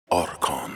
آرکان.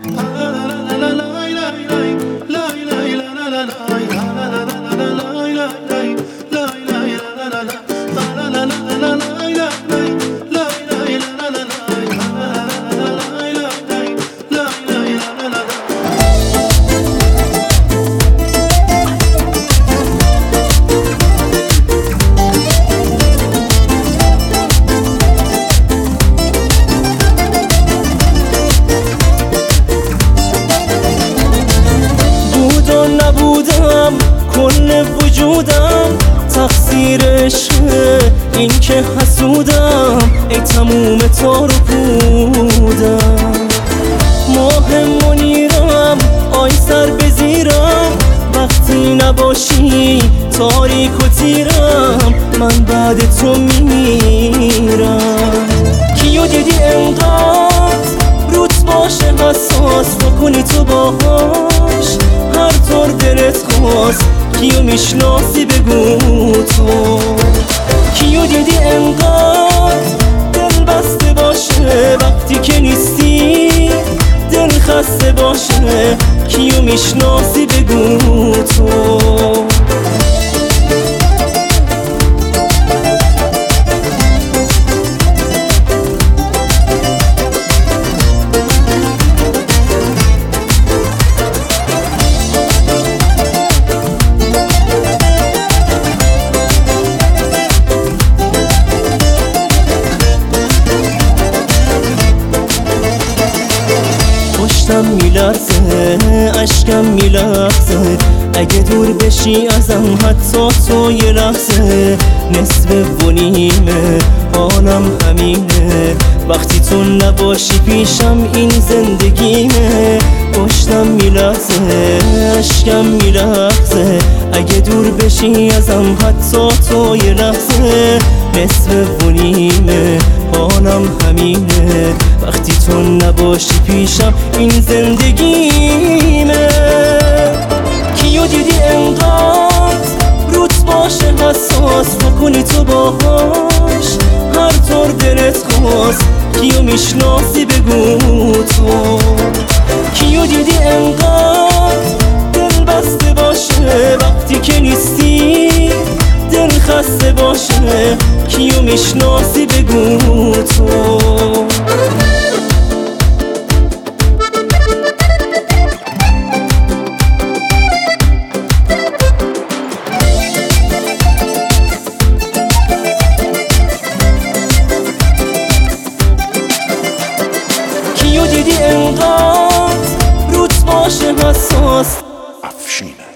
نبودم کل وجودم تقصیرش این که حسودم ای تموم تار و پودم ماه منیرم آی سر بزیرم وقتی نباشی تاریک و تیرم من بعد تو میمیرم کیو دیدی انقدر روت باشه حساس بکنی تو باهاش هر طور دلت خواست کیو میشناسی بگو تو کیو دیدی انقدر دل بسته باشه وقتی که نیستی دل خسته باشه کیو میشناسی بگو تو پشتم میلرزه اشکم میلرزه اگه دور بشی ازم حتی تو یه لحظه نصف و نیمه حالم همینه وقتی تو نباشی پیشم این زندگیمه پشتم میلرزه اشکم میلرزه اگه دور بشی ازم حتی تو یه لحظه نصف و نیمه حالم همینه وقتی تو نباشی پیشم این زندگیمه کیو دیدی انقدر روت باشه حساس بکنی تو باهاش هر طور دلت خواست کیو میشناسی بگو تو کیو دیدی انقدر دل بسته باشه وقتی که نیستی دل خسته باشه کیو میشناسی بگو تو کیو دیدی انقدر روت باشه حساس افشین